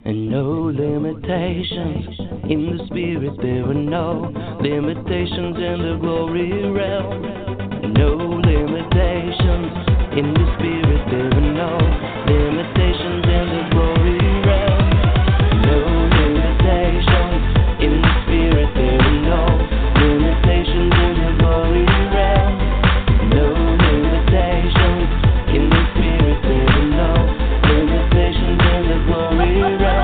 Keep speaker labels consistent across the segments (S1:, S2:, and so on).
S1: And no limitations in the spirit, there are no limitations in the glory realm. No limitations in the spirit, there are no limitations in the glory realm. No limitations in the spirit, there are no limitations in the glory realm. No limitations in the spirit, there are no limitations in the glory realm.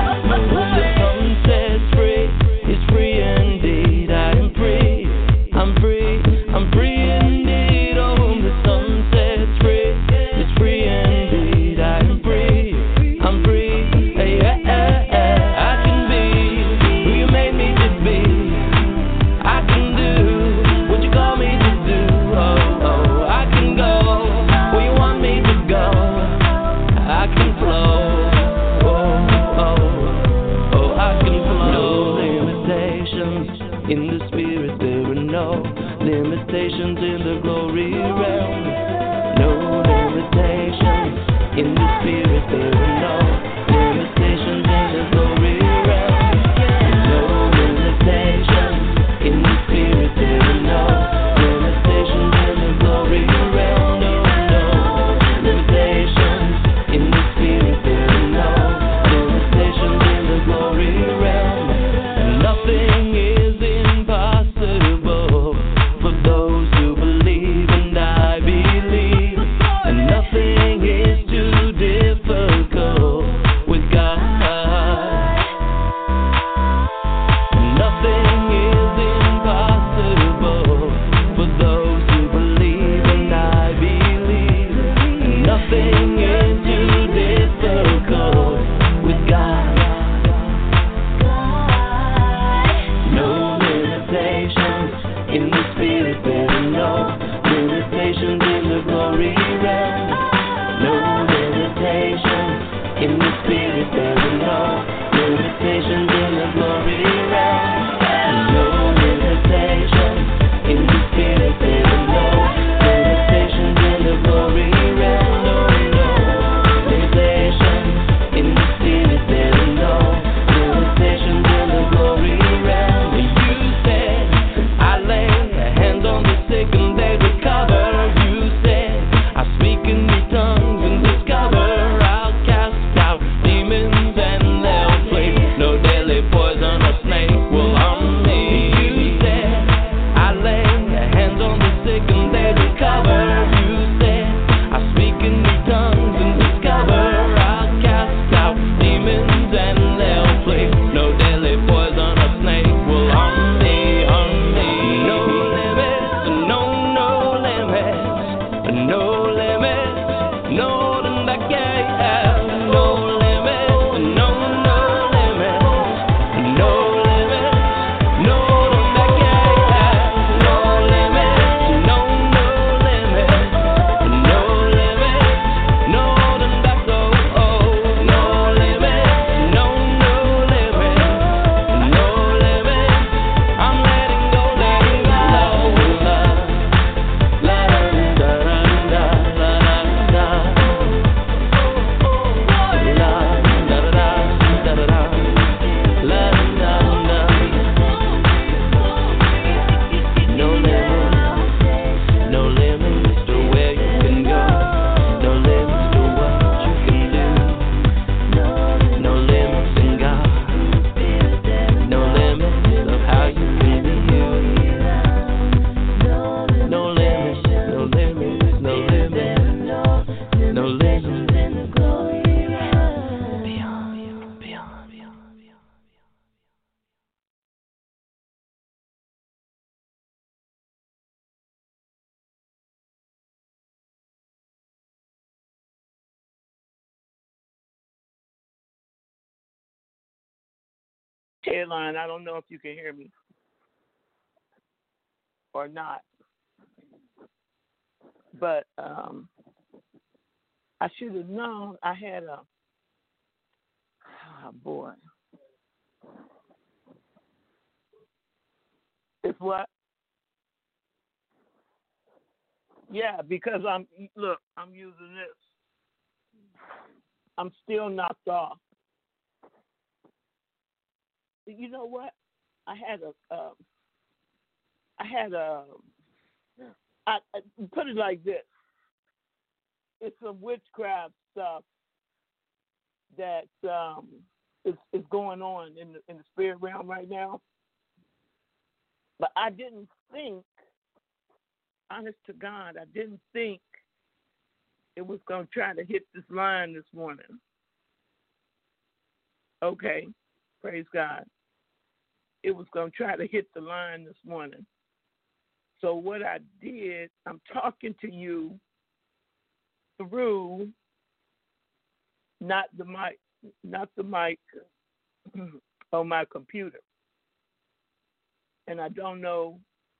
S1: Limitations in the glory realm. No limitations in the spirit, there are no limitations in the glory realm. No limitations in the spirit, there are no limitations in the glory realm. No limitations in the spirit, there are no limitations in the glory realm. Nothing is impossible for those who believe, and I believe. And nothing is too difficult with God. Nothing is impossible for those who believe, and I believe. And nothing is too difficult with God. No limitations in the spirit, there are no limitations in the glory realm. No limitations in the spirit, there are no limitations in the glory realm. No limitations in the spirit, there are no limitations in the glory realm. No limitations in the spirit, there are no limitations in the glory realm. You said, I lay hands on the sick and they recover. You said, I speak in new tongues and discover. I'll cast out demons and they'll flee. No deadly poison or snake will harm me. You said, I lay hands on the sick and they recover. You said, I speak in new tongues and discover. I'll cast out demons and they'll flee. No deadly poison or snake will harm me, harm me. No limits, no limits, no limits, no limits, no limits, no limits, no limits, no limits, no limits, no limits, no limits, no limits, oh, no limits, no limits, no limits. I'm letting go, letting go. La da da da da da da. La da da da da da. La da da. No limits, no limits to where you can go. No limits to what you can do. No limits in God. No limits of how you can be you. No limits, no limits, no limits, no limits. Beyond, beyond, beyond, beyond.
S2: Headline, I don't know if you can hear me or not, but I should have known I had boy. It's what? Yeah, because I'm using this. I'm still knocked off. you know what? I had a, I had a, I put it like this. It's some witchcraft stuff that is going on in the spirit realm right now. But I didn't think, honest to God, I didn't think it was going to try to hit this line this morning. Okay, praise God. It was going to try to hit the line this morning. So what I did, I'm talking to you through not the mic on my computer. And I don't know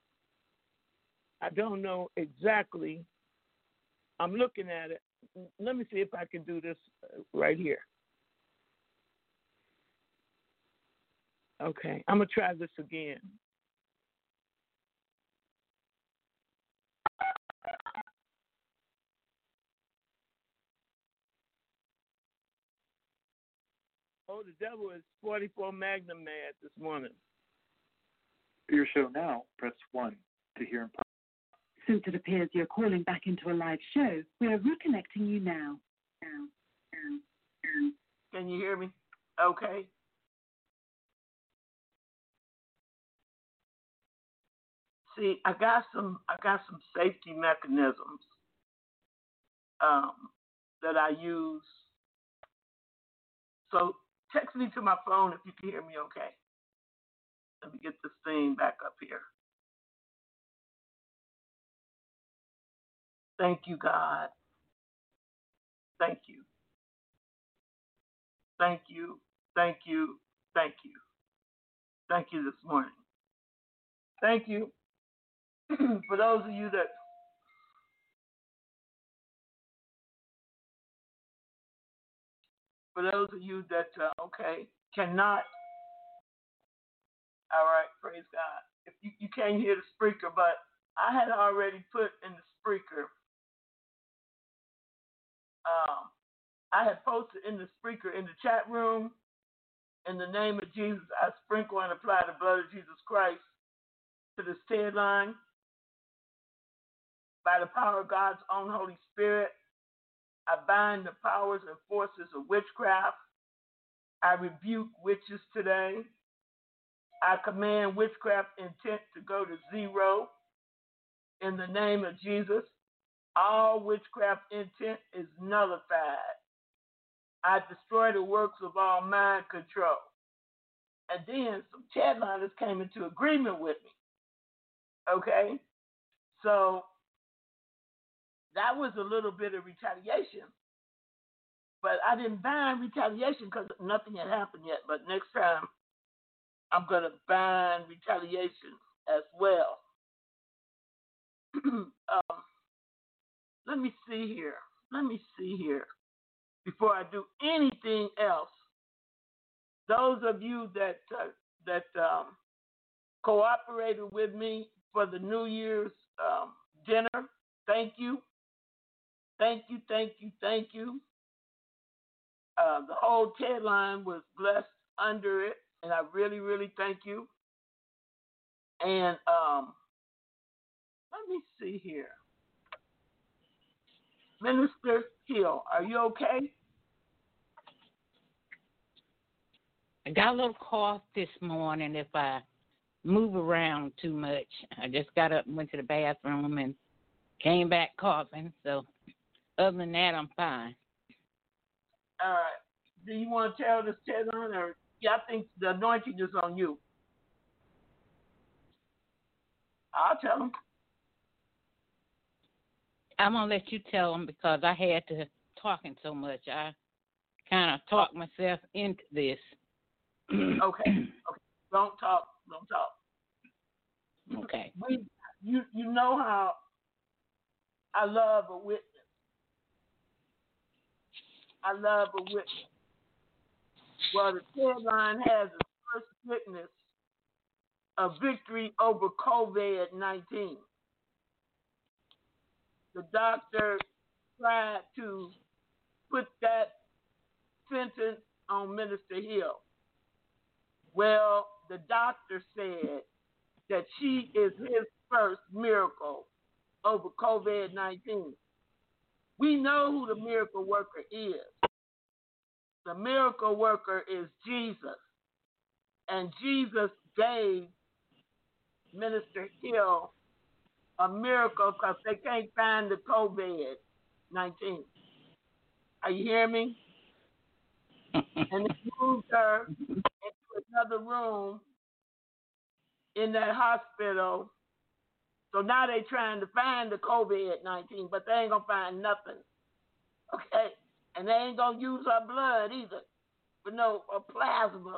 S2: exactly. I'm looking at it. Let me see if I can do this right here. Okay, I'm going to try this again. Oh, the devil is 44 Magnum mad this morning.
S3: For your show now, press 1 to hear in public.
S4: Since it appears you're calling back into a live show, we're reconnecting you now.
S2: Can you hear me? Okay. See, I got some safety mechanisms that I use. So text me to my phone if you can hear me okay. Let me get this thing back up here. Thank you, God. Thank you. Thank you. Thank you. Thank you. Thank you this morning. Thank you. For those of you that cannot. All right, praise God. If you can't hear the speaker, but I had already put in the speaker. I had posted in the speaker in the chat room. In the name of Jesus, I sprinkle and apply the blood of Jesus Christ to this TED line. By the power of God's own Holy Spirit, I bind the powers and forces of witchcraft. I rebuke witches today. I command witchcraft intent to go to zero. In the name of Jesus, all witchcraft intent is nullified. I destroy the works of all mind control. And then some chatliners came into agreement with me. Okay? So that was a little bit of retaliation. But I didn't bind retaliation because nothing had happened yet. But next time, I'm going to bind retaliation as well. Let me see here. Before I do anything else, those of you that cooperated with me for the New Year's dinner, thank you. Thank you. The whole TED line was blessed under it, and I really, really thank you. And let me see here. Minister Hill, are you okay?
S5: I got a little cough this morning if I move around too much. I just got up and went to the bathroom and came back coughing. So other than that, I'm fine.
S2: All right. Do you want to tell this TED line? Or I think the anointing is on you. I'll tell them.
S5: I'm going to let you tell them because I had to talking so much. I kind of talked myself into this.
S2: Okay. Don't talk.
S5: Okay.
S2: You know how I love a witness. Well, the TED line has a first witness of victory over COVID-19. The doctor tried to put that sentence on Minister Hill. Well, the doctor said that she is his first miracle over COVID-19. We know who the miracle worker is. The miracle worker is Jesus. And Jesus gave Minister Hill a miracle because they can't find the COVID-19. Are you hearing me? And they moved her into another room in that hospital. So now they're trying to find the COVID-19, but they ain't going to find nothing. Okay? And they ain't going to use her blood either, but no, a plasma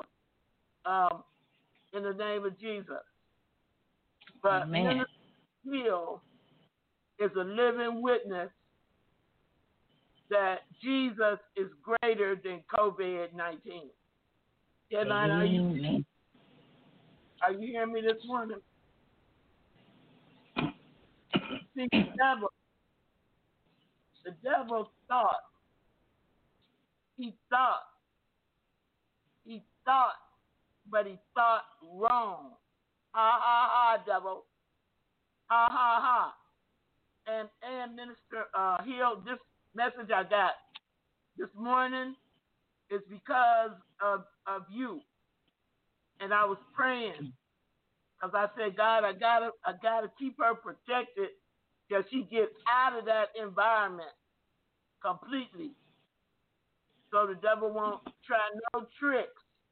S2: in the name of Jesus. But Minister Hill is a living witness that Jesus is greater than COVID-19. Caroline, are you hearing me this morning? See, the devil thought, but he thought wrong. Ha, ha, ha, devil. Ha, ha, ha. And Minister Hill, this message I got this morning is because of you. And I was praying because I said, God, I gotta keep her protected till she gets out of that environment completely. So the devil won't try no tricks.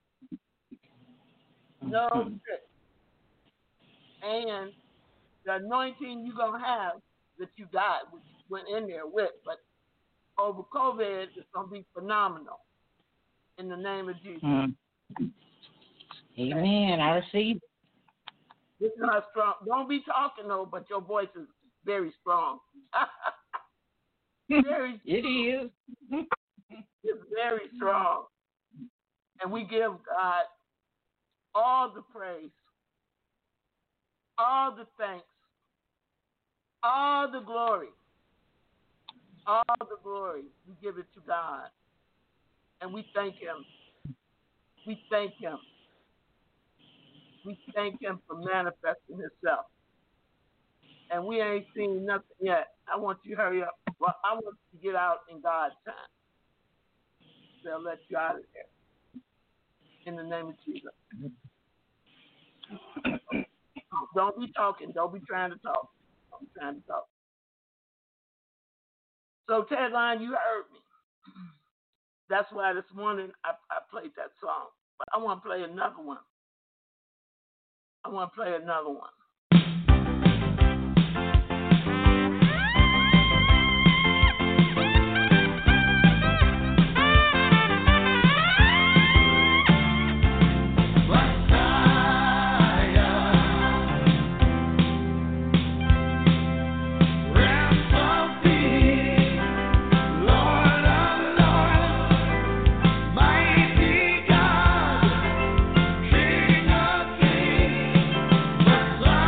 S2: No tricks. And the anointing you're going to have that you got, which you went in there with, but over COVID, it's going to be phenomenal. In the name of Jesus.
S5: Amen. I receive.
S2: This is how strong. Don't be talking, though, but your voice is very strong. Very
S5: It is.
S2: It's very strong. And we give God all the praise, all the thanks, all the glory. All the glory, we give it to God. And we thank him. We thank him. We thank him for manifesting himself. And we ain't seen nothing yet. I want you to hurry up. Well, I want you to get out in God's time. They'll let you out of there. In the name of Jesus. Don't be talking. Don't be trying to talk. Don't be trying to talk. So, Tedline, you heard me. That's why this morning I played that song. But I want to play another one.
S1: Mighty God, King of Kings.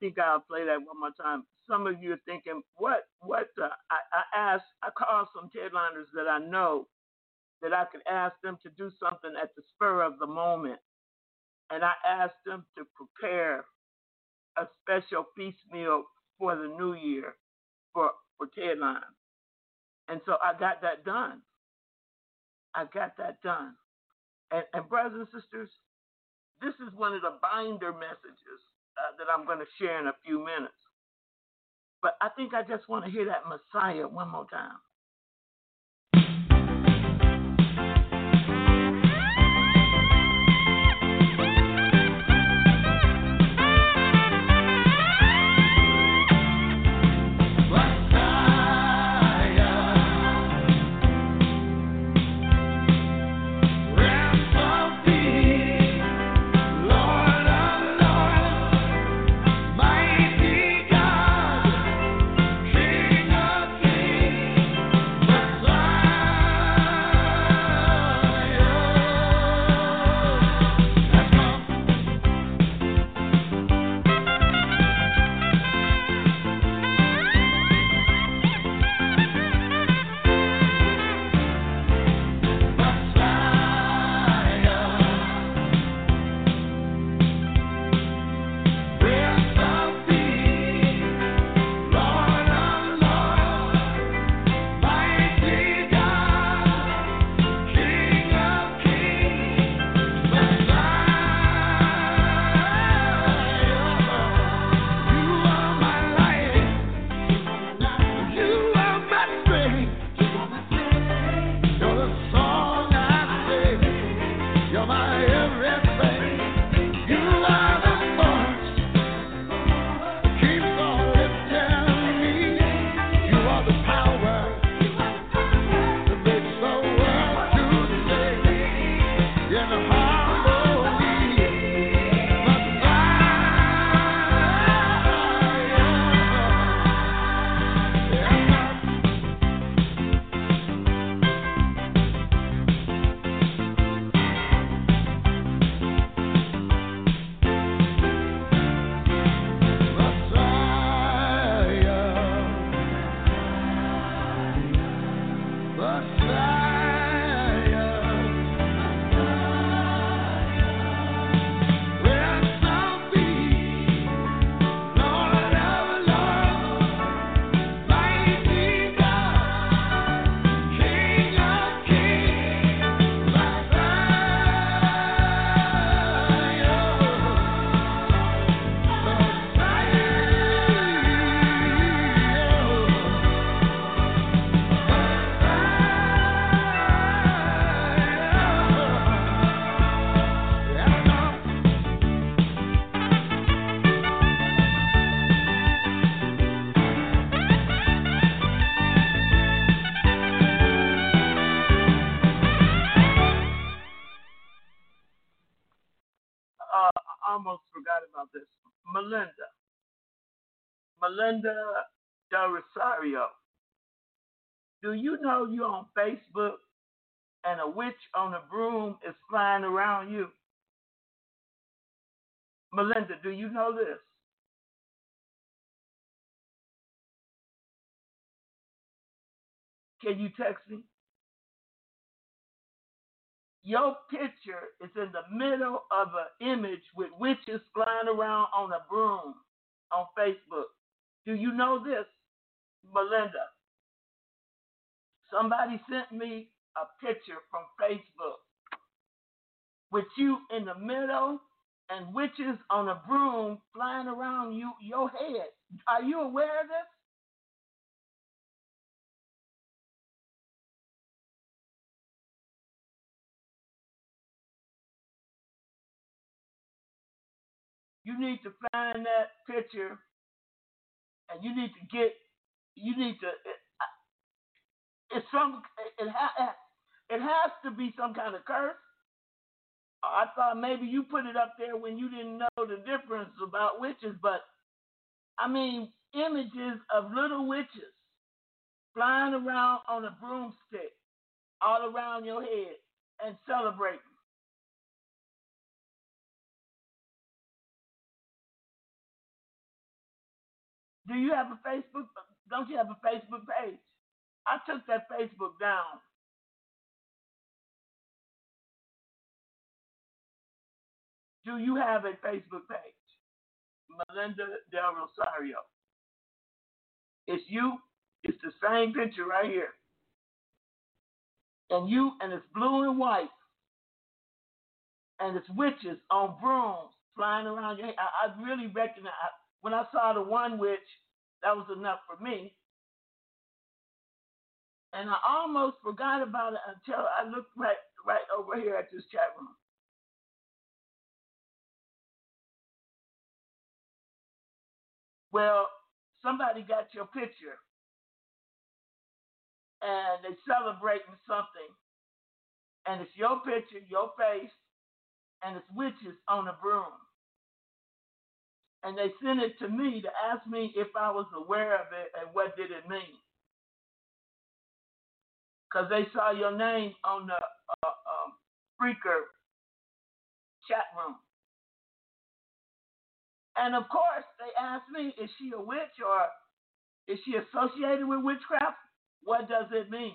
S2: think I'll play that one more time. Some of you are thinking, I called some headliners that I know that I could ask them to do something at the spur of the moment. And I asked them to prepare a special feast meal for the new year for headline. And so I got that done. And brothers and sisters, this is one of the binder messages that I'm going to share in a few minutes. But I think I just want to hear that Messiah one more time. Almost forgot about this. Melinda Del Rosario. Do you know you're on Facebook and a witch on a broom is flying around you? Melinda, do you know this? Can you text me? Your picture is in the middle of an image with witches flying around on a broom on Facebook. Do you know this, Melinda? Somebody sent me a picture from Facebook with you in the middle and witches on a broom flying around your head. Are you aware of this? You need to find that picture, and you need to it has to be some kind of curse. I thought maybe you put it up there when you didn't know the difference about witches, but I mean images of little witches flying around on a broomstick all around your head and celebrating. Do you have a Facebook? Don't you have a Facebook page? I took that Facebook down. Do you have a Facebook page? Melinda Del Rosario. It's you. It's the same picture right here. And it's blue and white. And it's witches on brooms flying around your head. I really recognize, when I saw the one witch, that was enough for me. And I almost forgot about it until I looked right over here at this chat room. Well, somebody got your picture and they celebrating something. And it's your picture, your face, and it's witches on a broom. And they sent it to me to ask me if I was aware of it and what did it mean. Because they saw your name on the Spreaker chat room. And of course, they asked me, is she a witch or is she associated with witchcraft? What does it mean?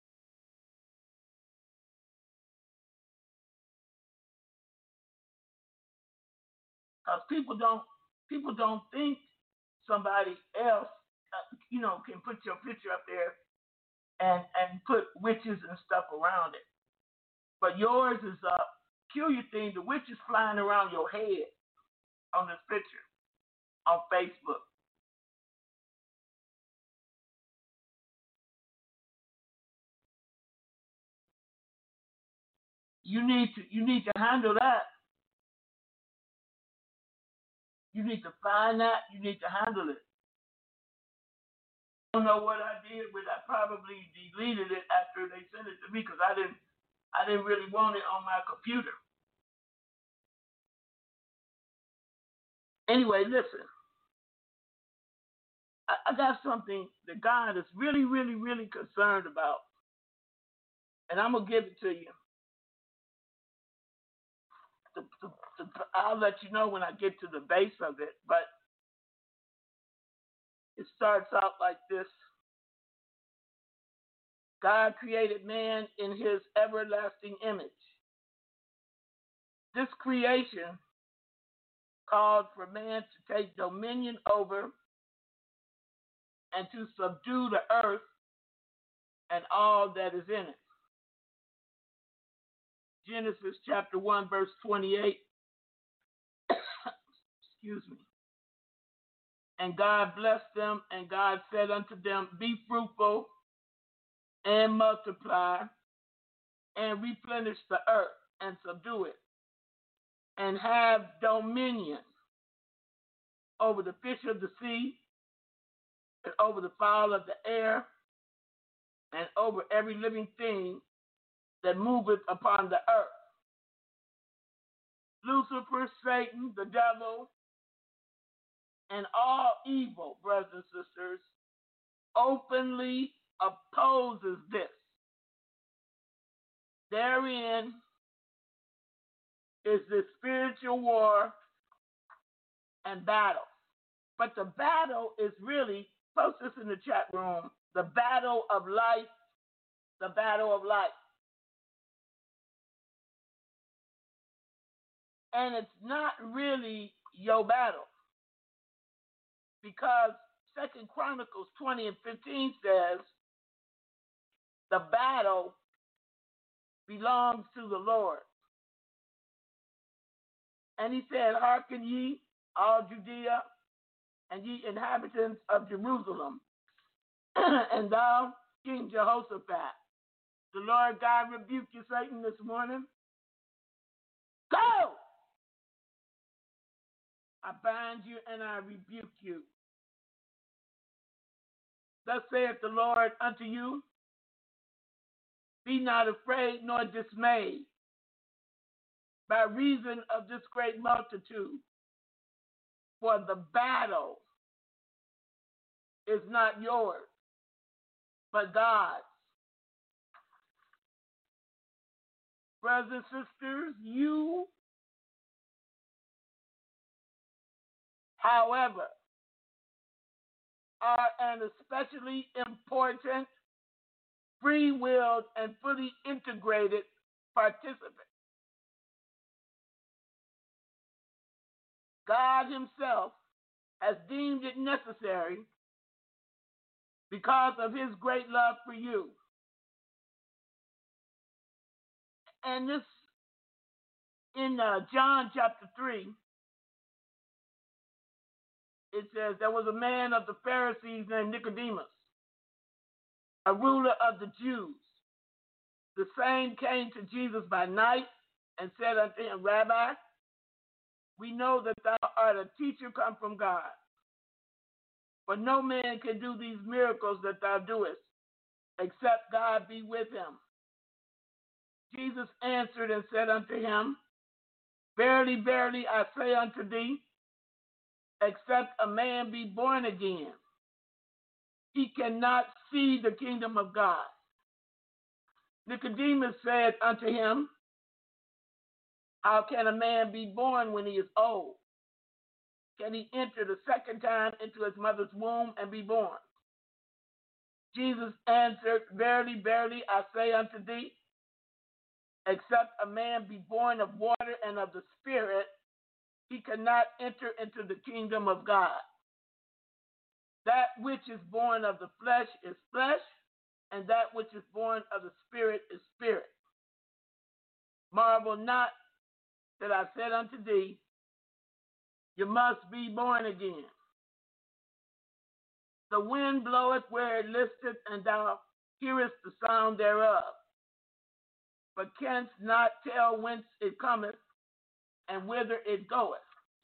S2: Because people don't think somebody else, can put your picture up there and put witches and stuff around it. But yours is a peculiar thing. The witch is flying around your head on this picture on Facebook. You need to handle that. You need to find that. You need to handle it. I don't know what I did, but I probably deleted it after they sent it to me because I didn't really want it on my computer. Anyway, listen. I got something that God is really, really, really concerned about. And I'm going to give it to you. I'll let you know when I get to the base of it, but it starts out like this. God created man in his everlasting image. This creation called for man to take dominion over and to subdue the earth and all that is in it. Genesis chapter 1, verse 28. Excuse me. And God blessed them, and God said unto them, be fruitful and multiply and replenish the earth and subdue it and have dominion over the fish of the sea and over the fowl of the air and over every living thing that moveth upon the earth. Lucifer, Satan, the devil, and all evil, brothers and sisters, openly opposes this. Therein is the spiritual war and battle. But the battle is really, post this in the chat room, the battle of life, the battle of life. And it's not really your battle. Because 2 Chronicles 20 and 15 says, the battle belongs to the Lord. And he said, hearken ye, all Judea, and ye inhabitants of Jerusalem, and thou, King Jehoshaphat. The Lord God rebuke you, Satan, this morning. Go! I bind you and I rebuke you. Thus saith the Lord unto you, be not afraid nor dismayed by reason of this great multitude, for the battle is not yours, but God's. Brothers and sisters, you, however, are an especially important, free-willed, and fully integrated participant. God himself has deemed it necessary because of his great love for you. And this, in John chapter 3, it says, there was a man of the Pharisees named Nicodemus, a ruler of the Jews. The same came to Jesus by night and said unto him, Rabbi, we know that thou art a teacher come from God. For no man can do these miracles that thou doest, except God be with him. Jesus answered and said unto him, Verily, verily, I say unto thee, except a man be born again, he cannot see the kingdom of God. Nicodemus said unto him, How can a man be born when he is old? Can he enter the second time into his mother's womb and be born? Jesus answered, Verily, verily, I say unto thee, except a man be born of water and of the Spirit, he cannot enter into the kingdom of God. That which is born of the flesh is flesh, and that which is born of the Spirit is spirit. Marvel not that I said unto thee, you must be born again. The wind bloweth where it listeth, and thou hearest the sound thereof, but canst not tell whence it cometh and whither it goeth.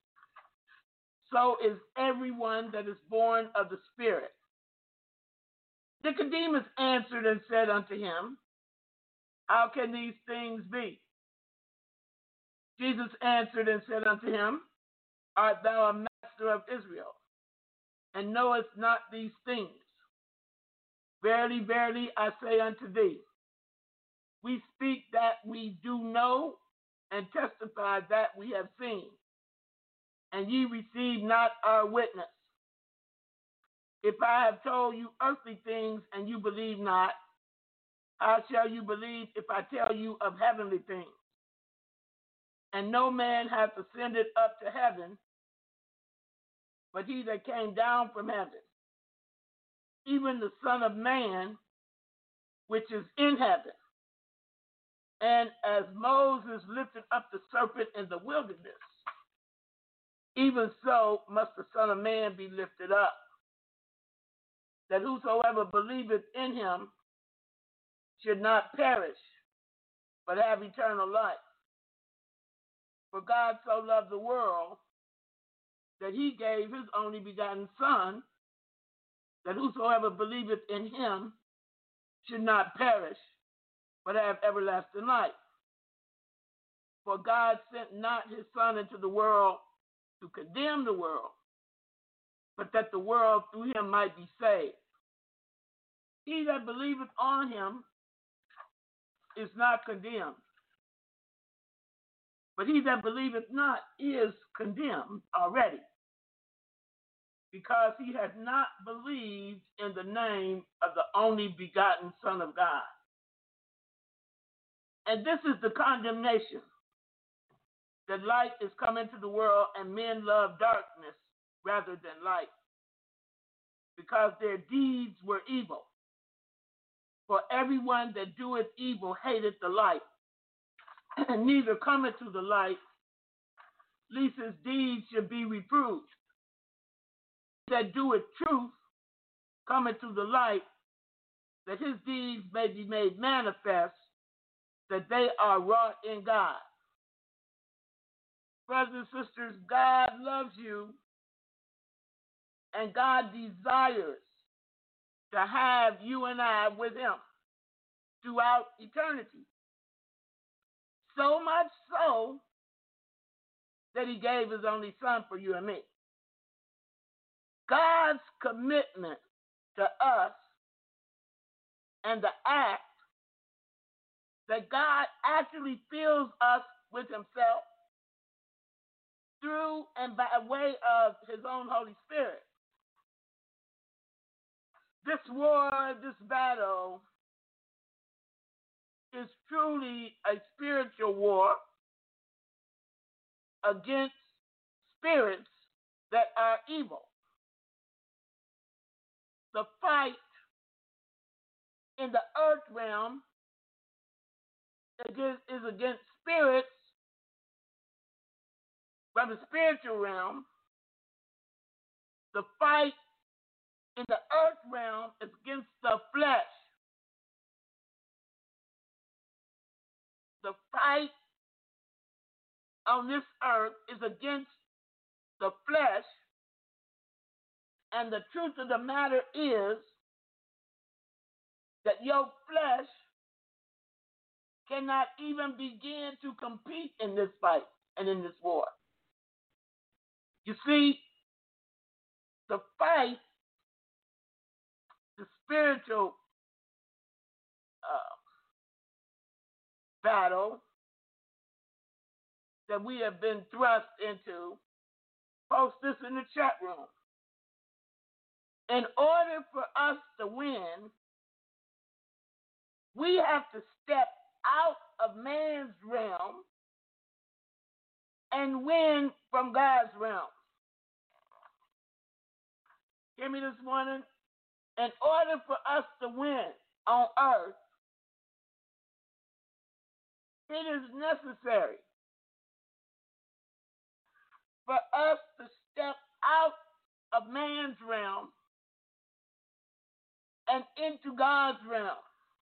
S2: So is everyone that is born of the Spirit. Nicodemus answered and said unto him, How can these things be? Jesus answered and said unto him, Art thou a master of Israel, and knowest not these things? Verily, verily, I say unto thee, we speak that we do know, and testify that we have seen, and ye receive not our witness. If I have told you earthly things and you believe not, how shall you believe if I tell you of heavenly things? And no man hath ascended up to heaven, but he that came down from heaven, even the Son of Man, which is in heaven. And as Moses lifted up the serpent in the wilderness, even so must the Son of Man be lifted up, that whosoever believeth in him should not perish, but have eternal life. For God so loved the world that he gave his only begotten Son, that whosoever believeth in him should not perish, but have everlasting life. For God sent not his Son into the world to condemn the world, but that the world through him might be saved. He that believeth on him is not condemned, but he that believeth not is condemned already, because he has not believed in the name of the only begotten Son of God. And this is the condemnation, that light is come into the world, and men love darkness rather than light, because their deeds were evil. For everyone that doeth evil hateth the light, and neither cometh to the light, lest his deeds should be reproved. That doeth truth cometh to the light, that his deeds may be made manifest, that they are wrought in God. Brothers and sisters, God loves you, and God desires to have you and I with him throughout eternity. So much so that he gave his only Son for you and me. God's commitment to us and the act that God actually fills us with himself through and by way of his own Holy Spirit This war, this battle, is truly a spiritual war against spirits that are evil. The fight in the earth realm is against spirits from the spiritual realm. The fight in the earth realm is against the flesh. The fight on this earth is against the flesh, and the truth of the matter is that your flesh cannot even begin to compete in this fight and in this war. You see, the fight, the spiritual battle that we have been thrust into, post this in the chat room. In order for us to win, we have to step out of man's realm and win from God's realm. Hear me this morning? In order for us to win on earth, it is necessary for us to step out of man's realm and into God's realm.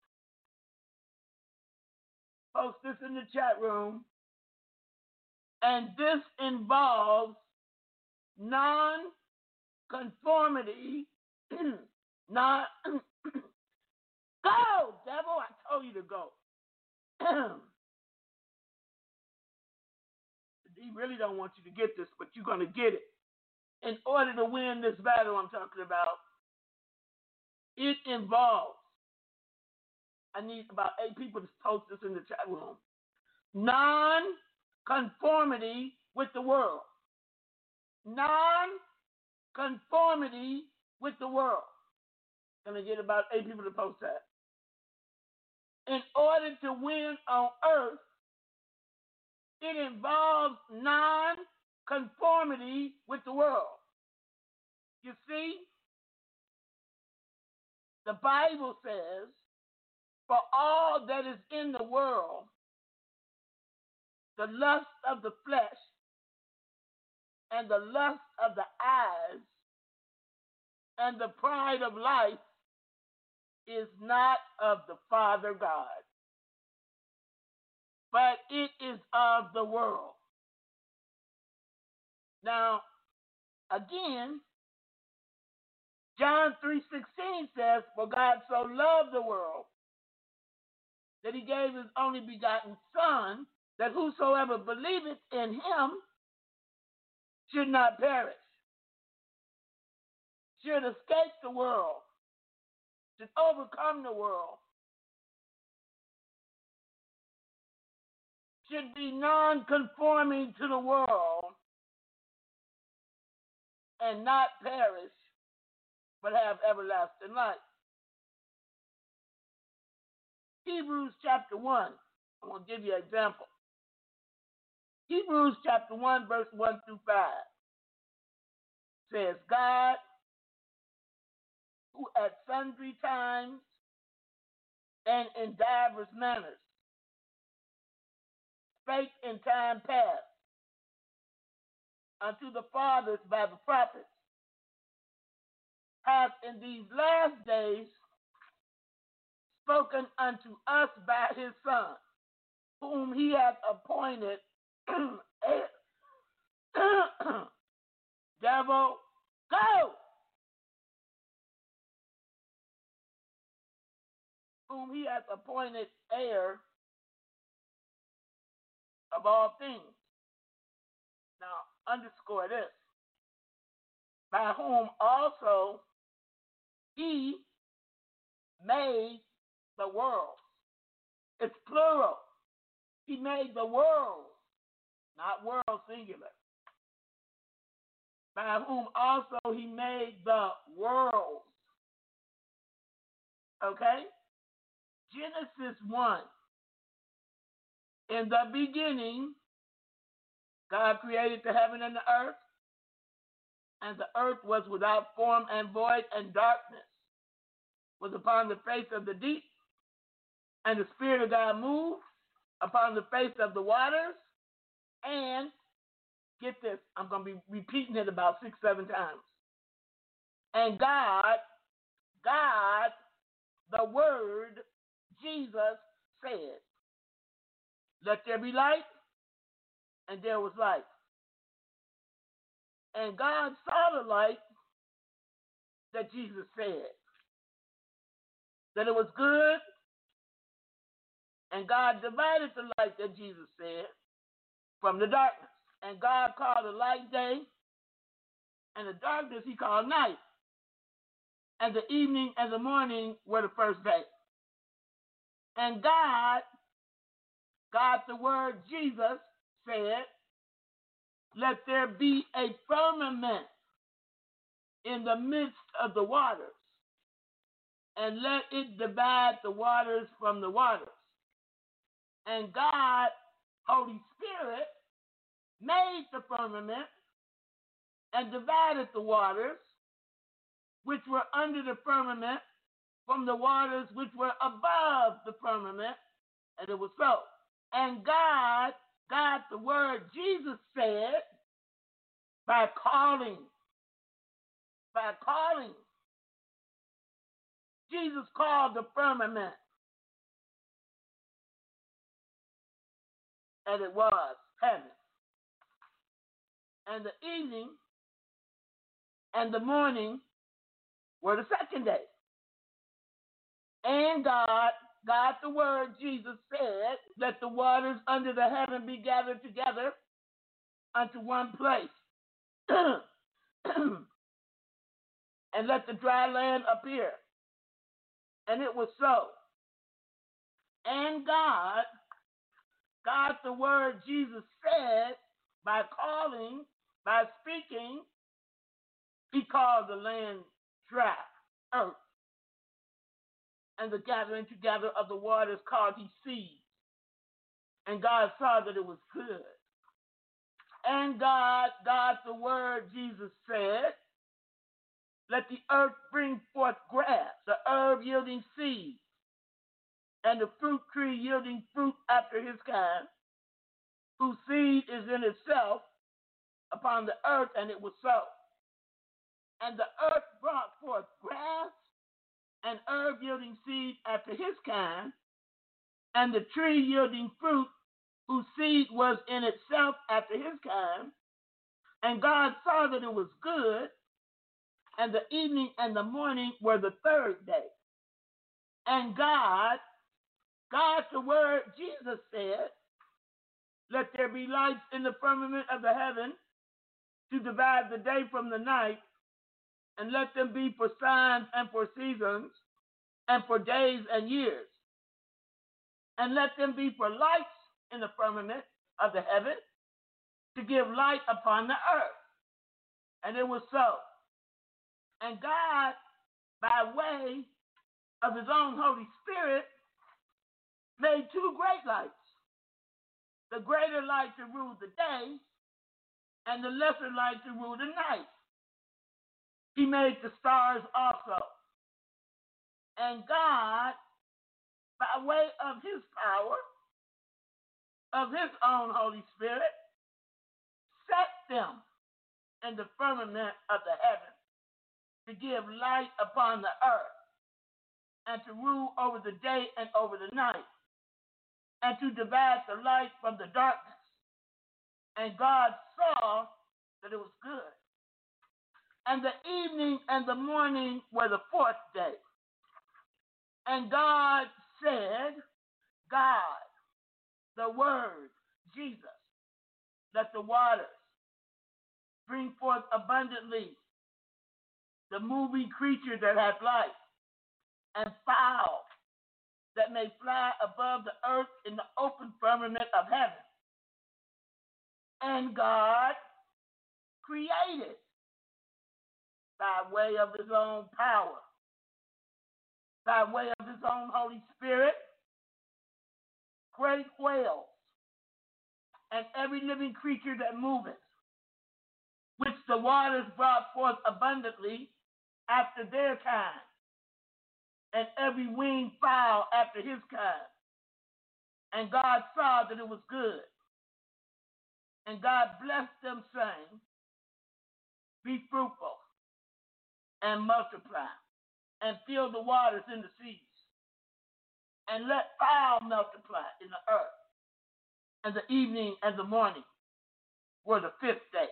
S2: Post this in the chat room. And this involves non-conformity. Go, devil, I told you to go. He really don't want you to get this, but you're going to get it. In order to win this battle I'm talking about, it involves, I need about 8 people to post this in the chat room, non-conformity with the world. Non-conformity with the world. I'm going to get about 8 people to post that. In order to win on earth, it involves non-conformity with the world. You see, the Bible says, for all that is in the world, the lust of the flesh and the lust of the eyes and the pride of life is not of the Father God, but it is of the world. Now, again, John 3:16 says, for God so loved the world that he gave his only begotten Son, that whosoever believeth in him should not perish, should escape the world, should overcome the world, should be non-conforming to the world and not perish, but have everlasting life. Hebrews chapter 1, I'm going to give you an example. Hebrews chapter 1, verse 1 through 5 says, God, who at sundry times and in divers manners spake in time past unto the fathers by the prophets, hath in these last days spoken unto us by his Son, whom he hath appointed devil, go! Whom he hath appointed heir of all things. Now, underscore this. By whom also he made the world. It's plural. He made the world, not world singular. By whom also he made the world. Okay? Genesis 1. In the beginning, God created the heaven and the earth, and the earth was without form and void, and darkness was upon the face of the deep, and the Spirit of God moved upon the face of the waters, and get this, I'm going to be repeating it about 6-7 times. And God, the Word, Jesus said, let there be light, and there was light. And God saw the light that Jesus said, that it was good, and God divided the light that Jesus said from the darkness. And God called the light day, and the darkness he called night. And the evening and the morning were the first day. And God, the Word Jesus said, let there be a firmament in the midst of the waters, and let it divide the waters from the waters. And God, Holy Spirit, made the firmament and divided the waters which were under the firmament from the waters which were above the firmament, and it was so. And God, the Word Jesus said, by calling, Jesus called the firmament, and it was heaven. And the evening and the morning were the second day. And God, the Word Jesus said, let the waters under the heaven be gathered together unto one place. And let the dry land appear. And it was so. And God, the Word Jesus said, by calling, by speaking, he called the land dry, earth. And the gathering together of the waters called he seas. And God saw that it was good. And God, the Word Jesus said, let the earth bring forth grass, the herb yielding seed, and the fruit tree yielding fruit after his kind, whose seed is in itself upon the earth, and it was so. And the earth brought forth grass and herb yielding seed after his kind, and the tree yielding fruit, whose seed was in itself after his kind. And God saw that it was good, and the evening and the morning were the third day. And God, the Word Jesus said, let there be lights in the firmament of the heaven to divide the day from the night, and let them be for signs and for seasons, and for days and years. And let them be for lights in the firmament of the heaven to give light upon the earth. And it was so. And God, by way of his own Holy Spirit, made two great lights. The greater light to rule the day, and the lesser light to rule the night. He made the stars also. And God, by way of his power, of his own Holy Spirit, set them in the firmament of the heaven to give light upon the earth, and to rule over the day and over the night, and to divide the light from the darkness. And God saw that it was good. And the evening and the morning were the fourth day. And God said, God, the Word, Jesus, let the waters bring forth abundantly the moving creature that hath life, and fowl that may fly above the earth in the open firmament of heaven. And God created, by way of his own power, by way of his own Holy Spirit, great whales, and every living creature that moveth, which the waters brought forth abundantly after their kind, and every winged fowl after his kind. And God saw that it was good. And God blessed them, saying, be fruitful and multiply, and fill the waters in the seas, and let fowl multiply in the earth. And the evening and the morning were the fifth day.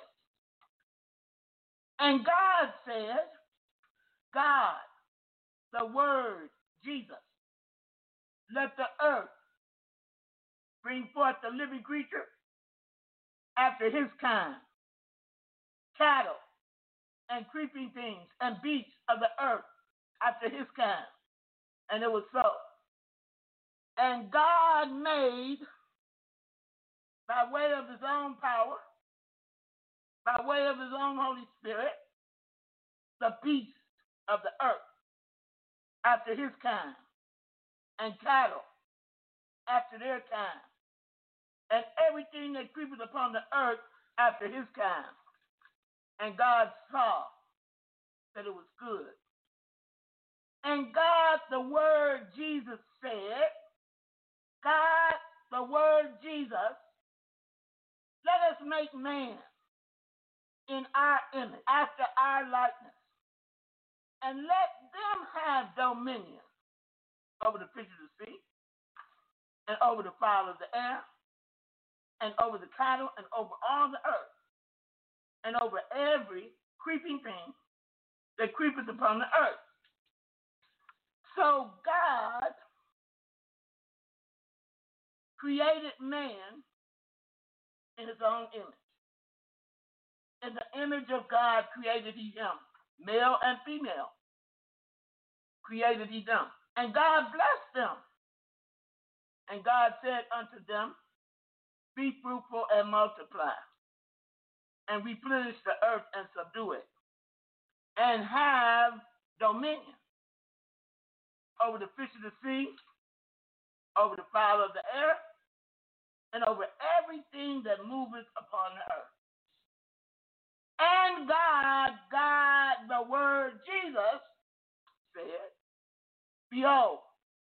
S2: And God said, God, the Word, Jesus, let the earth bring forth the living creature after his kind, cattle and creeping things and beasts of the earth after his kind. And it was so. And God made, by way of his own power, by way of his own Holy Spirit, the beasts of the earth after his kind, and cattle after their kind, and everything that creepeth upon the earth after his kind. And God saw that it was good. And God, the Word Jesus, said, God, the Word Jesus, let us make man in our image, after our likeness, and let them have dominion over the fish of the sea, and over the fowl of the air, and over the cattle, and over all the earth, and over every creeping thing that creepeth upon the earth. So God created man in his own image. In the image of God created he him, male and female created he them. And God blessed them. And God said unto them, be fruitful and multiply, and replenish the earth and subdue it, and have dominion over the fish of the sea, over the fowl of the air, and over everything that moveth upon the earth. And God, the Word Jesus, said, behold,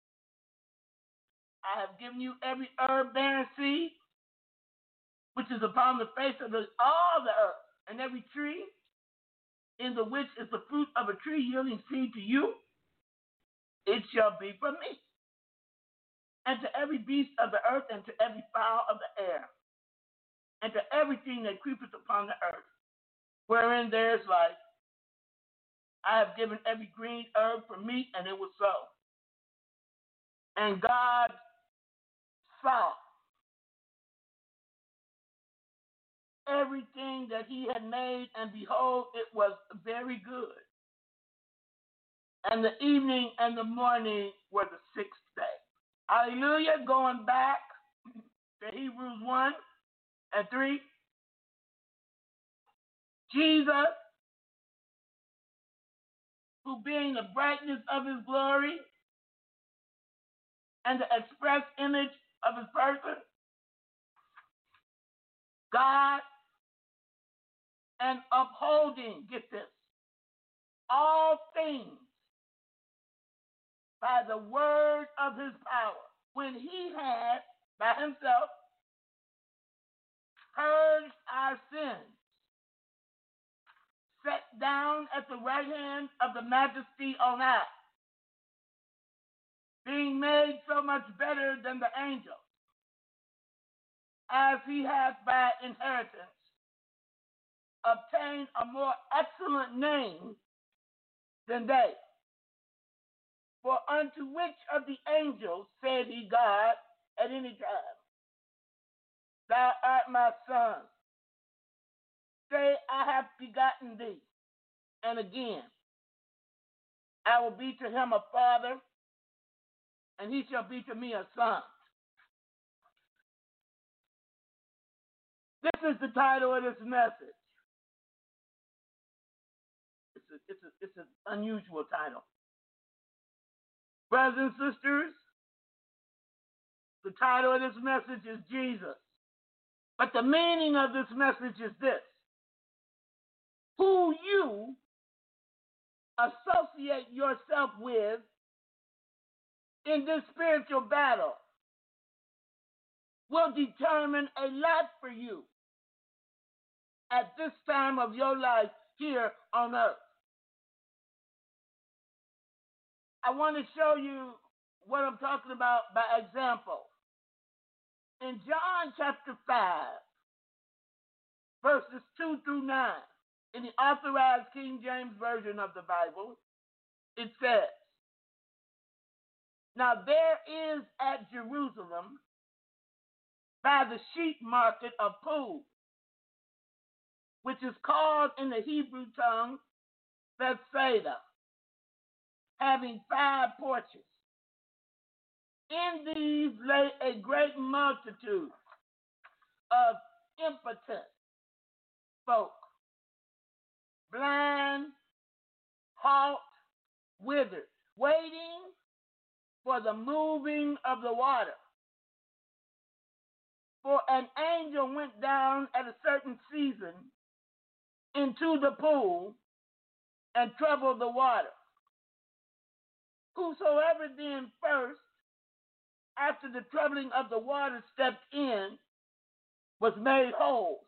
S2: I have given you every herb-bearing seed, which is upon the face of all the earth, and every tree in the which is the fruit of a tree yielding seed to you, it shall be from me. And to every beast of the earth, and to every fowl of the air, and to everything that creepeth upon the earth, wherein there is life, I have given every green herb for meat, and it was so. And God saw everything that he had made, and behold, it was very good. And the evening and the morning were the sixth day. Hallelujah. Going back to Hebrews 1 and 3. Jesus, who being the brightness of his glory and the express image of his person, God, and upholding, get this, all things by the word of his power, when he had by himself purged our sins, set down at the right hand of the majesty on high, being made so much better than the angels, as he hath by inheritance obtained a more excellent name than they. For unto which of the angels said he God at any time, thou art my son, say, I have begotten thee. And again, I will be to him a father, and he shall be to me a son. This is the title of this message. It's an unusual title. Brothers and sisters, the title of this message is Jesus. But the meaning of this message is this: who you associate yourself with in this spiritual battle will determine a lot for you at this time of your life here on earth. I want to show you what I'm talking about by example. In John chapter 5, verses 2 through 9, in the Authorized King James Version of the Bible, it says, "Now there is at Jerusalem by the sheep market a pool, which is called in the Hebrew tongue Bethsaida, having 5 porches. In these lay a great multitude of impotent folk, blind, halt, withered, waiting for the moving of the water. For an angel went down at a certain season into the pool and troubled the water. Whosoever then first, after the troubling of the water, stepped in, was made whole."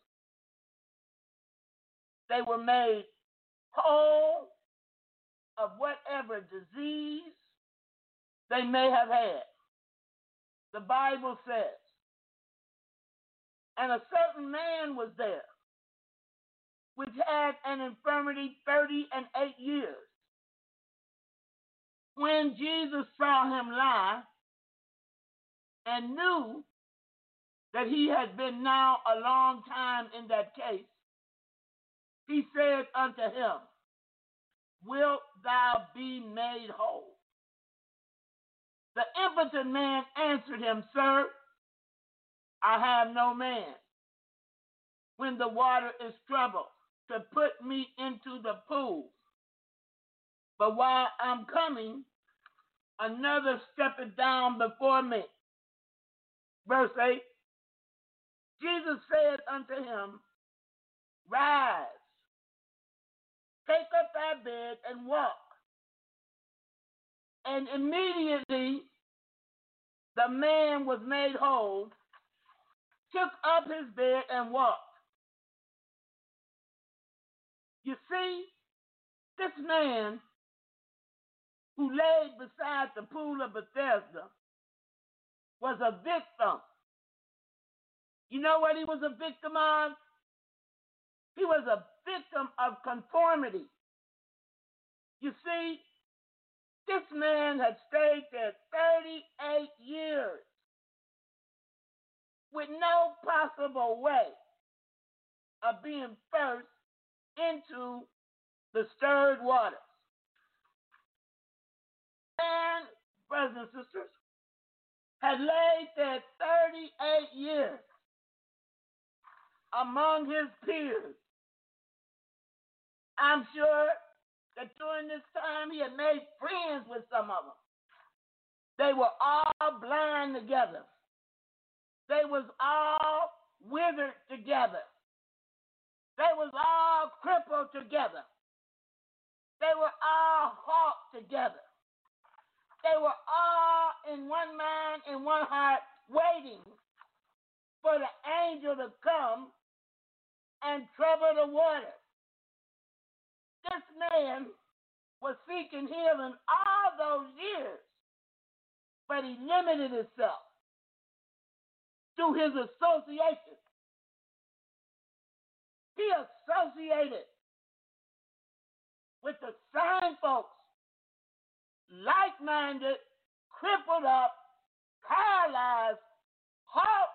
S2: They were made whole of whatever disease they may have had. The Bible says, "And a certain man was there, which had an infirmity 38 years. When Jesus saw him lie, and knew that he had been now a long time in that case, he said unto him, Wilt thou be made whole? The impotent man answered him, Sir, I have no man, when the water is troubled, to put me into the pool. But while I'm coming, another steppeth down before me." Verse 8, Jesus said unto him, Rise, take up thy bed and walk. And immediately the man was made whole, took up his bed and walked. You see, this man who laid beside the pool of Bethesda was a victim. You know what he was a victim of? He was a victim of conformity. You see, this man had stayed there 38 years with no possible way of being first into the stirred waters. And, brothers and sisters, had laid there 38 years among his peers. I'm sure that during this time he had made friends with some of them. They were all blind together. They was all withered together. They was all crippled together. They were all halt together. They were all in one mind and one heart, waiting for the angel to come and trouble the water. This man was seeking healing all those years, but he limited himself through his association. He associated with the same folks, like-minded, crippled up, paralyzed, halt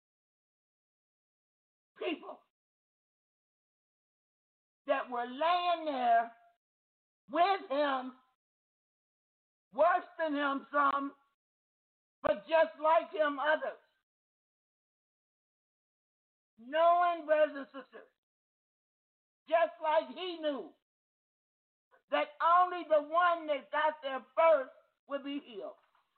S2: people that were laying there with him, worse than him some, but just like him others. Knowing, brothers and sisters, just like he knew that only the one that got there first would be healed.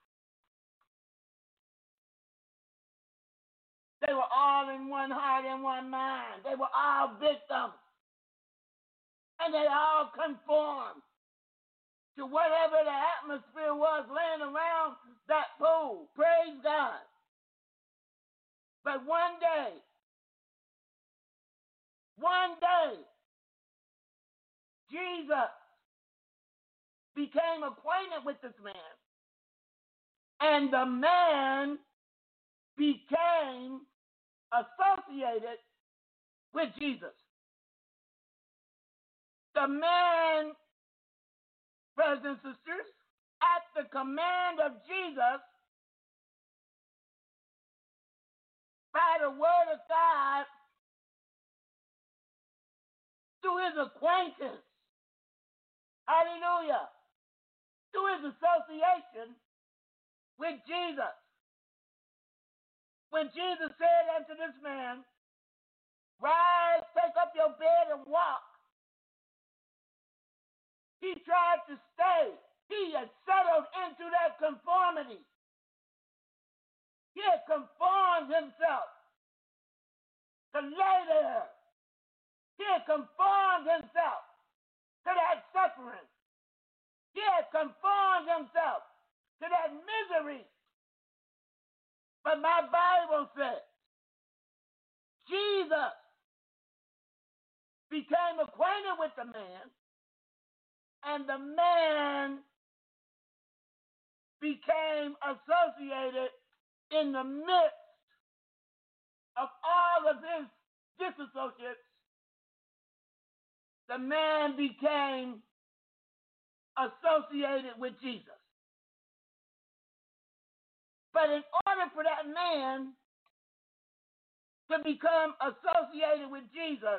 S2: They were all in one heart and one mind. They were all victims. And they all conformed to whatever the atmosphere was laying around that pool. Praise God. But one day, Jesus became acquainted with this man. And the man became associated with Jesus. The man, brothers and sisters, at the command of Jesus, by the word of God, through his acquaintance, hallelujah, through his association with Jesus. When Jesus said unto this man, rise, take up your bed and walk, he tried to stay. He had settled into that conformity. He had conformed himself to lay there. He had conformed himself to that suffering. He had conformed himself to that misery. But my Bible says Jesus became acquainted with the man, and the man became associated in the midst of all of his disassociates. The man became associated with Jesus. But in order for that man to become associated with Jesus,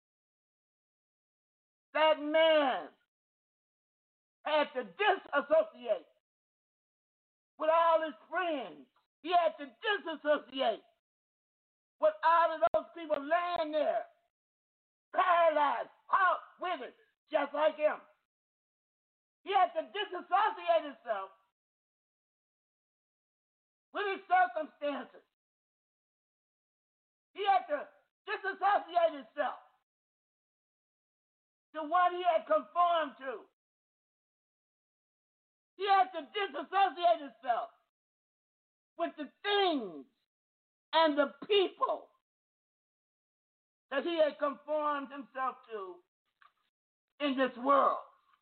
S2: that man had to disassociate with all his friends. He had to disassociate with all of those people laying there, paralyzed, out with it, just like him. He had to disassociate himself with his circumstances. He had to disassociate himself to what he had conformed to. He had to disassociate himself with the things and the people that he had conformed himself to in this world.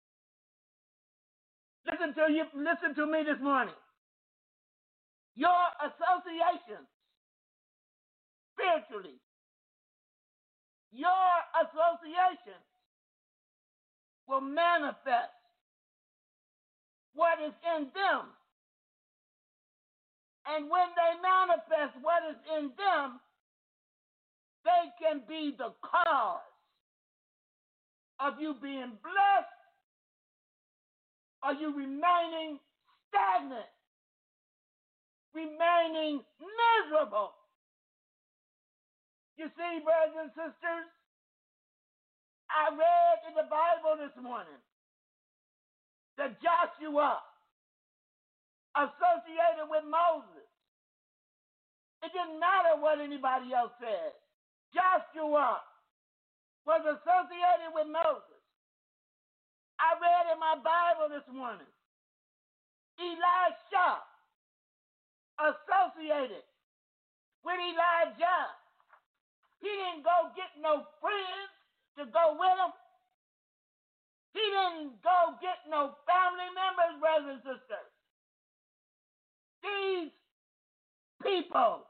S2: Listen to me this morning. Your associations spiritually, your associations will manifest what is in them. And when they manifest what is in them, they can be the cause of you being blessed or you remaining stagnant, remaining miserable. You see, brothers and sisters, I read in the Bible this morning that Joshua associated with Moses. It didn't matter what anybody else said. Joshua was associated with Moses. I read in my Bible this morning, Elisha associated with Elijah. He didn't go get no friends to go with him. He didn't go get no family members, brothers and sisters. These people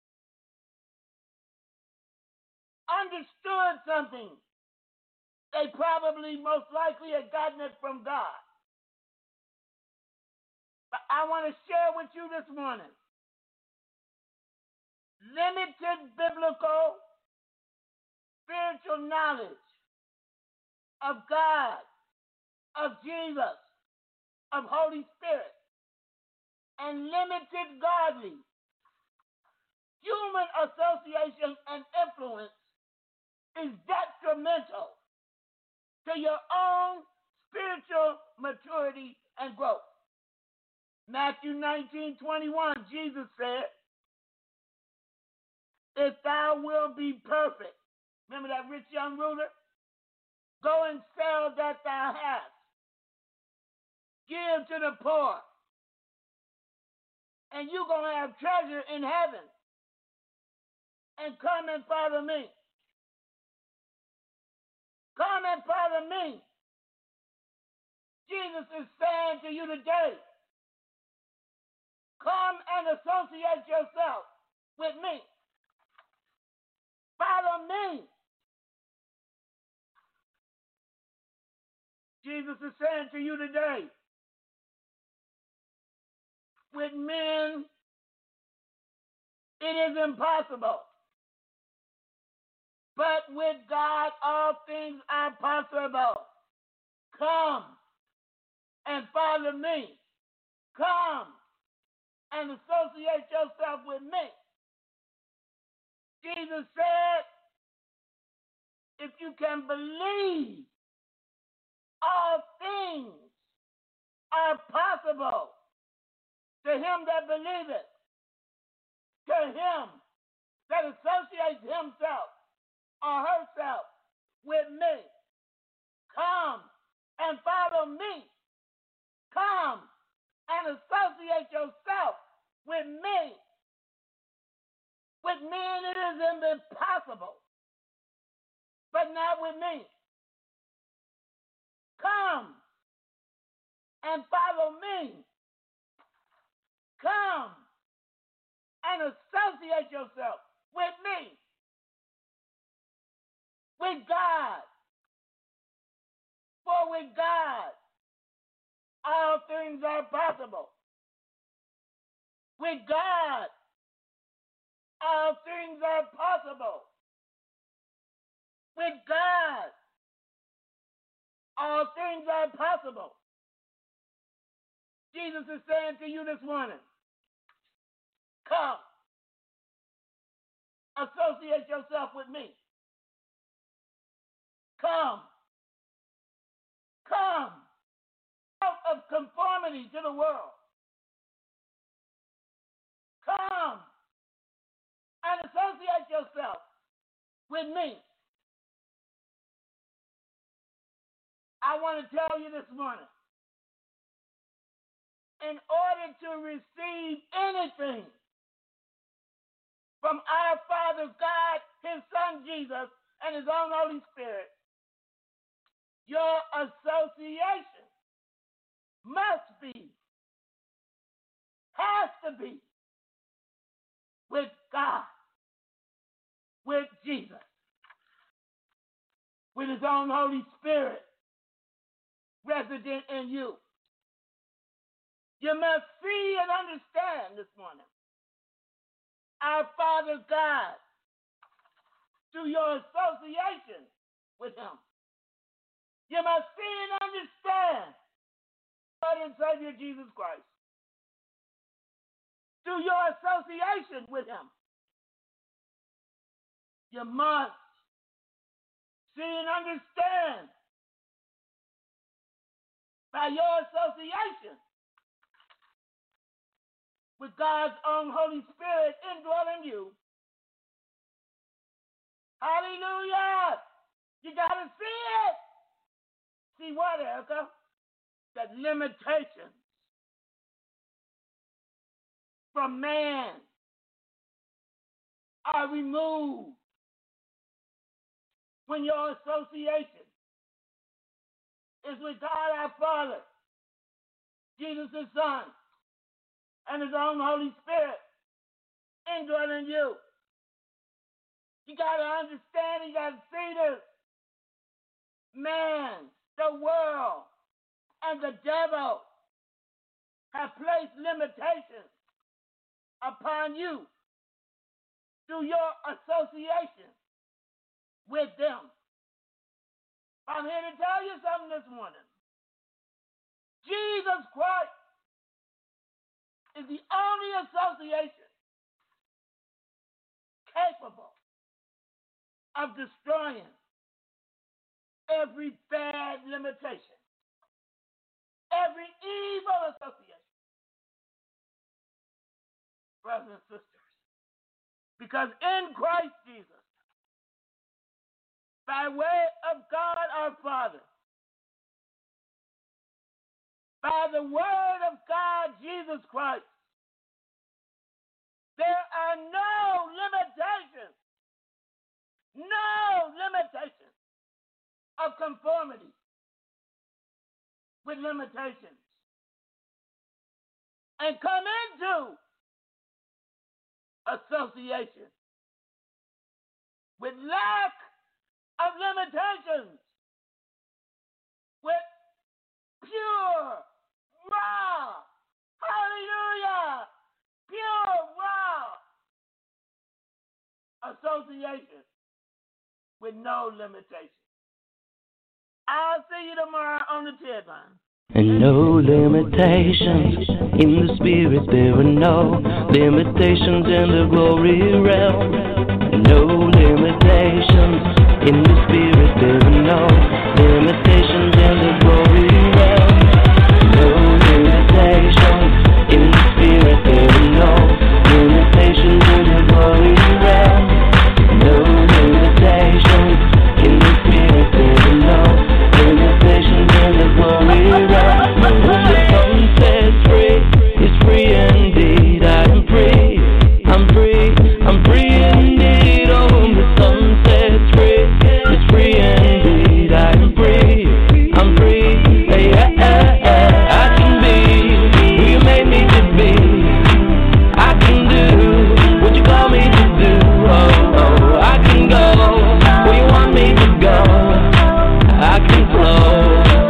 S2: understood something. They probably most likely had gotten it from God. But I want to share with you this morning limited biblical spiritual knowledge of God, of Jesus, of Holy Spirit, and limited godly human association and influence is detrimental to your own spiritual maturity and growth. Matthew 19:21, Jesus said, if thou wilt be perfect, remember that rich young ruler? Go and sell that thou hast. Give to the poor. And you're going to have treasure in heaven. And come and follow me. Come and follow me. Jesus is saying to you today, come and associate yourself with me. Follow me. Jesus is saying to you today, with men, it is impossible. But with God, all things are possible. Come and follow me. Come and associate yourself with me. Jesus said, if you can believe, all things are possible to him that believeth, to him that associates himself or herself with me. Come and follow me. Come and associate yourself with me. With men it is impossible, but not with me. Come and follow me. Come and associate yourself with me. With God. For with God, all things are possible. With God, all things are possible. With God, all things are possible. Jesus is saying to you this morning, come, associate yourself with me. Come out of conformity to the world. Come and associate yourself with me. I want to tell you this morning, in order to receive anything from our Father God, his Son Jesus, and his own Holy Spirit, your association must be, has to be, with God, with Jesus, with his own Holy Spirit resident in you. You must see and understand this morning, our Father God, through your association with him. You must see and understand Lord and Savior Jesus Christ through your association with him. You must see and understand by your association with God's own Holy Spirit indwelling you. Hallelujah! You got to see it. See what, Erica? That limitations from man are removed when your association is with God our Father, Jesus his Son, and his own Holy Spirit indwelling you. You got to understand, you got to see this. Man, the world, and the devil have placed limitations upon you through your association with them. I'm here to tell you something this morning. Jesus Christ is the only association capable of destroying every bad limitation, every evil association, brothers and sisters. Because in Christ Jesus, by way of God our Father, by the word of God, Jesus Christ, there are no limitations of conformity with limitations and come into association with lack of limitations, with pure, raw, hallelujah, pure, raw association with no limitations. I'll see you tomorrow on the TED line.
S1: And no limitations in the spirit, there are no limitations in the glory realm. No limitations in the spirit, there are no limitations in the glory realm. No limitations in the spirit, there are no limitations in the glory realm. No limitations in the spirit, there are no limitations in the glory realm. When the sun sets free, it's free indeed. I am free, I'm free, I'm free indeed. Oh, when the sun sets free, it's free indeed. I am free, I'm free. Hey, I can be who you made me to be. I can do what you call me to do. Oh, I can go where you want me to go. I can flow.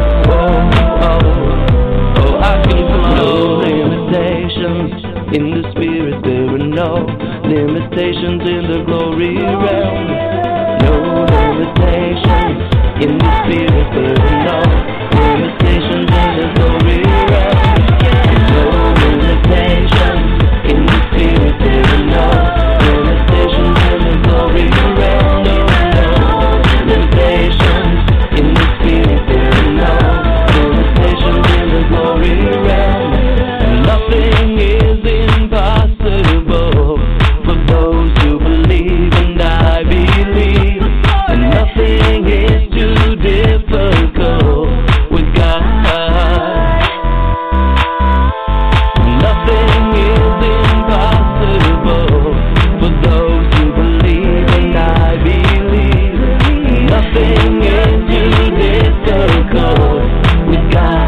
S1: In the spirit, there are no limitations in the glory realm. No limitations in the spirit, there are no limitations in the glory realm. No limitations in the spirit, there are no limitations in the glory realm. No limitations in the spirit, there are no limitations in the glory realm. Nothing is impossible for those who believe, and I believe. And nothing is too difficult with God. Nothing is impossible for those who believe, and I believe. Nothing is too difficult with God.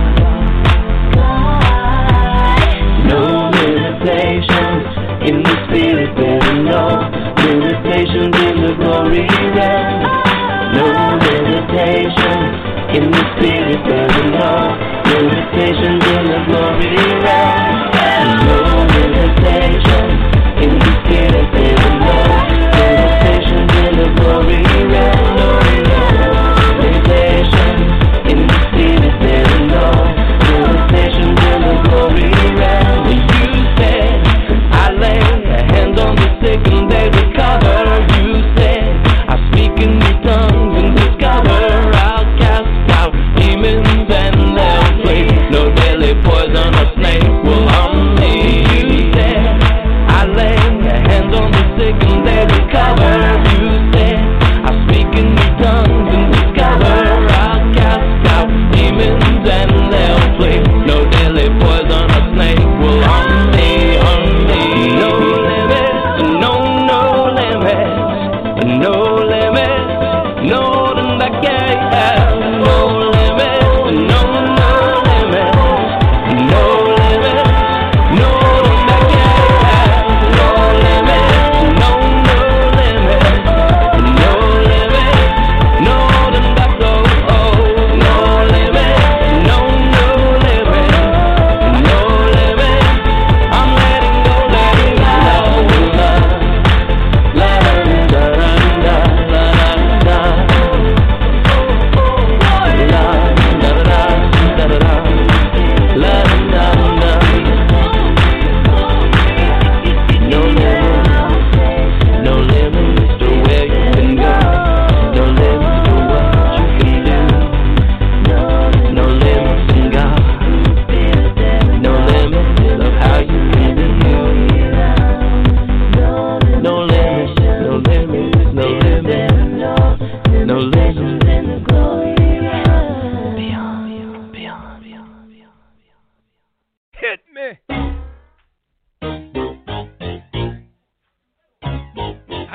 S1: In the spirit, there are no limitations in the glory realm. No limitations in the spirit, there are no limitations in the glory realm. No limitations in the spirit, there are no limitations in the glory realm. No limitations in the spirit, there are no limitations in the glory realm. You said I lay hands on the sick and they recover. You said I speak in new tongues and discover. I'll cast out demons and they'll flee. No, they'll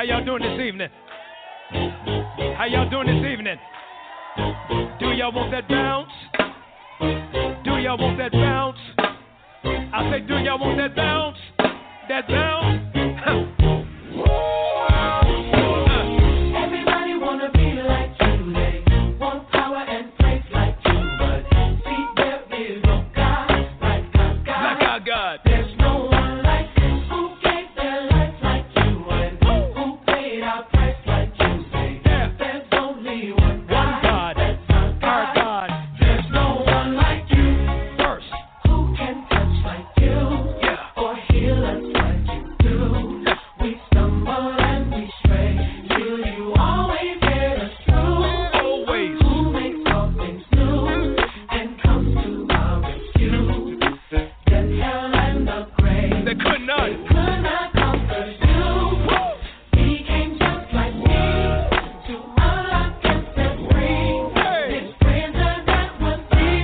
S6: y'all doing this evening? How y'all doing this evening? Do y'all want that bounce? Do y'all want that bounce? I say, do y'all want that bounce? That bounce?
S1: Everybody wanna be like you. They want power and praise like you. But see, there is no God like our God.
S6: Like our God.
S1: There's no one like you who gave their life like you and who paid our price like you. Say, there's only one God. That's our God. There's no one like you.
S6: First.
S1: Who can touch like you or heal us like you do? We stumble and we stray till you always get us through.
S6: Always.
S1: Who makes all things new and comes to our rescue? Death, hell, and the grave.
S6: They could not.
S1: Could not conquer you. He came just like me to unlock and set free. His prisoner that was deep,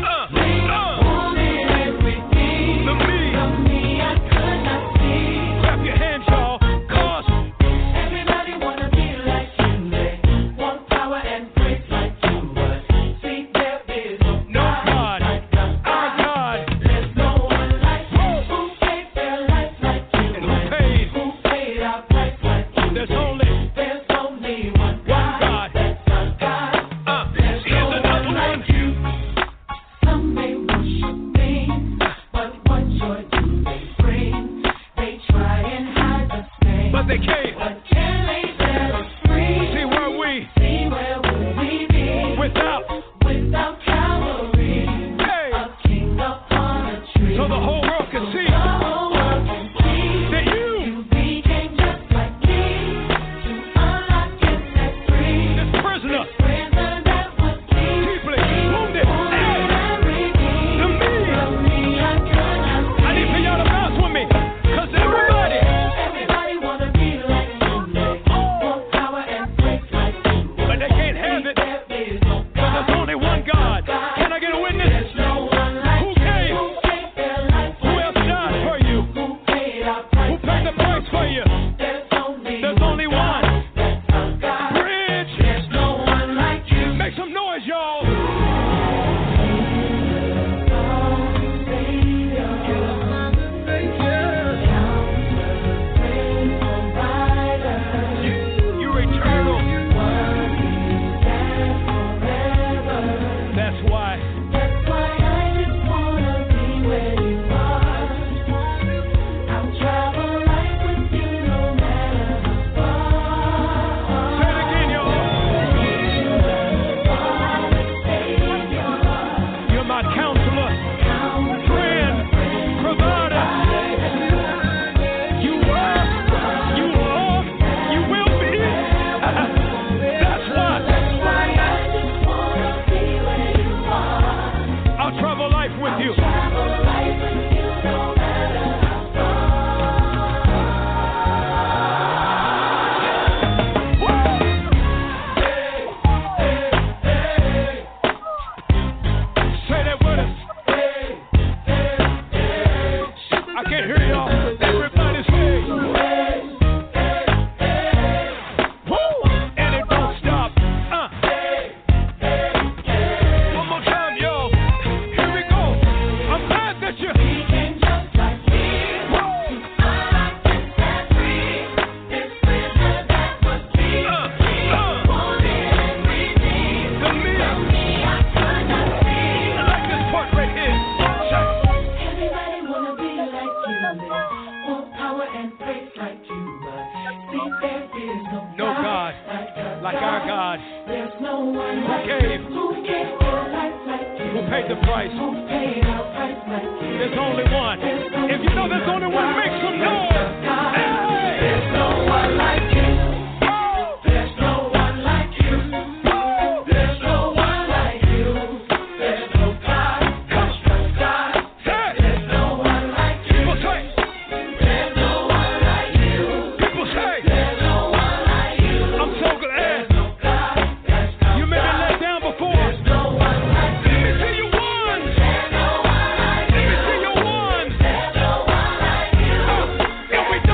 S1: wounded and redeemed.
S6: The me.
S1: I could not see.
S6: Clap your hands, y'all. Cause
S1: Everybody wanna be like you. They want power and praise like you. But see, there is no
S6: no God.
S1: like
S6: Our
S1: our
S6: God.
S1: There's no one like you who gave their life like you
S6: And who paid?
S1: who paid our price like you.
S6: There's only
S1: There's only one God.
S6: God.
S1: That's our God. There's
S6: here's
S1: no
S6: another
S1: one
S6: one.
S1: like you. Some may worship things, but what joy do they bring? They try and hide the stain,
S6: But they can't.
S1: but can they set us free?
S6: See where we
S1: See where would we be
S6: without.
S1: without Calvary?
S6: Hey.
S1: A king upon a tree.
S6: So the whole world can see
S1: The whole world can see
S6: that you,
S1: you became just like me to unlock and set free.
S6: this prisoner,
S1: Prisoner that was deep,
S6: deeply wounded. Hey.
S1: and redeemed.
S6: The me.
S1: The me I could not see.
S6: I need for y'all to bounce with me. Cause everybody.
S1: Everybody wanna be like you. They want power and praise like you.
S6: But they can't have it.
S1: There is no
S6: Cause there's only one God. Can I get a witness?
S1: There's no one like
S6: Who
S1: you
S6: came?
S1: who gave their life
S6: Who
S1: like
S6: else died for you?
S1: who paid our price.
S6: Who paid the price for you?
S1: There's
S6: There's only one.
S1: That's our God.
S6: Bridge.
S1: There's no one like you.
S6: Make some noise, y'all. You're eternal. That's why.
S1: That's why I just wanna be where you are. I'll travel life with you no matter how far.
S6: Say it again, y'all. You're my counselor, friend, provider. You were, you are, you will be. That's why.
S1: Why I just wanna be where you are.
S6: I'll travel life with you.
S1: Travel life with you no matter how
S6: Say that with us. I can't hear y'all. Everybody say. Woo! And it don't stop. One more time, y'all. Here we go. I'm glad that you.
S1: became just like me. Unlocked and set free. This prisoner that was deep, wounded and redeemed.
S6: The me.
S1: I could not see.
S6: I like this part right here.
S1: Everybody wanna be like you. They want power and praise like you. But see, there is
S6: No God like our God.
S1: There's no one
S6: Who
S1: like
S6: gave?
S1: you. Who gave their life like you?
S6: Who paid the price?
S1: Who paid our price like you?
S6: There's only one. If you know there's only one, make some noise. Hey!
S1: There's no one like you. There's no one like you. There's no one like you. There's no God. There's no God.
S6: Hey!
S1: There's no one like you.
S6: People say.
S1: There's no one like you.
S6: People say.
S1: There's no one like you.
S6: I'm so glad.
S1: There's no God. There's no
S6: You may be
S1: God.
S6: let down before.
S1: There's no one like
S6: Let
S1: you.
S6: me see you one.
S1: There's no one like
S6: Let
S1: you.
S6: me see you one.
S1: There's no one like you.
S6: And we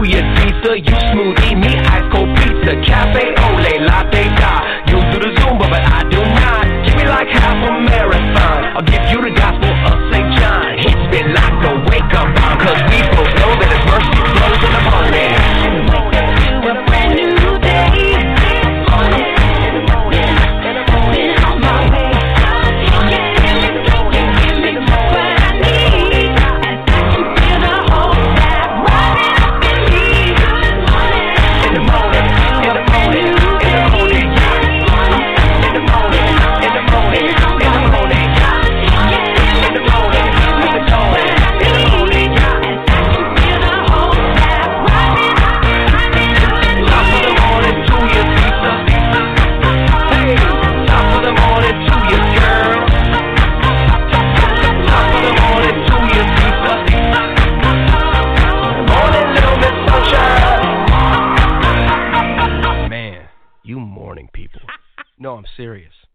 S1: your pizza, you smoothie, me ice cold pizza, cafe ole, latte da. You do the Zumba, but I do not. Give me like half a marathon. I'll give you the gospel of St. John. It's been like a wake up bomb, cause we both know that His mercy flows in the morning.
S7: To a brand new day. In the morning. Been on my way. Give me what I need. And I can feel the whole vibe rising up in me. Good morning.
S1: In the morning. In the morning. In the morning. In the morning. In the morning. In the morning. In the morning. In the morning. In the morning.
S7: And I can feel the whole vibe rising up.
S1: Top of the morning to your pizza. Hey, top of the morning to your girl. Top of the morning to your pizza. Morning, little Miss Sunshine.
S8: Man, you morning people. No, I'm serious.